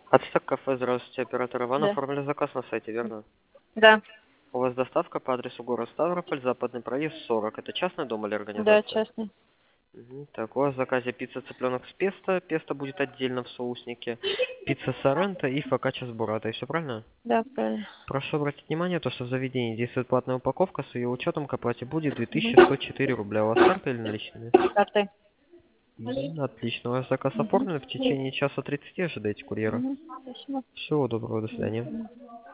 Ацтек кафе, здравствуйте, оператор Иван. Да. Оформили заказ на сайте, верно? Да. У вас доставка по адресу город Ставрополь, Западный проезд 40. Это частный дом или Да, организация? частный. Так, у вас в заказе пицца цыпленок с песто. Песто будет отдельно в соуснике. Пицца соренто и фокаччо с бурратой. Все правильно? Да, правильно. Прошу обратить внимание, то, что в заведении действует платная упаковка. С ее учетом к оплате будет Угу. 2104 рубля. У вас карта или наличными? Картой. Отлично. У вас заказ Угу. оформлен. В течение часа 30 ожидайте курьера. Угу. Спасибо. Всего доброго. До свидания. Мгм.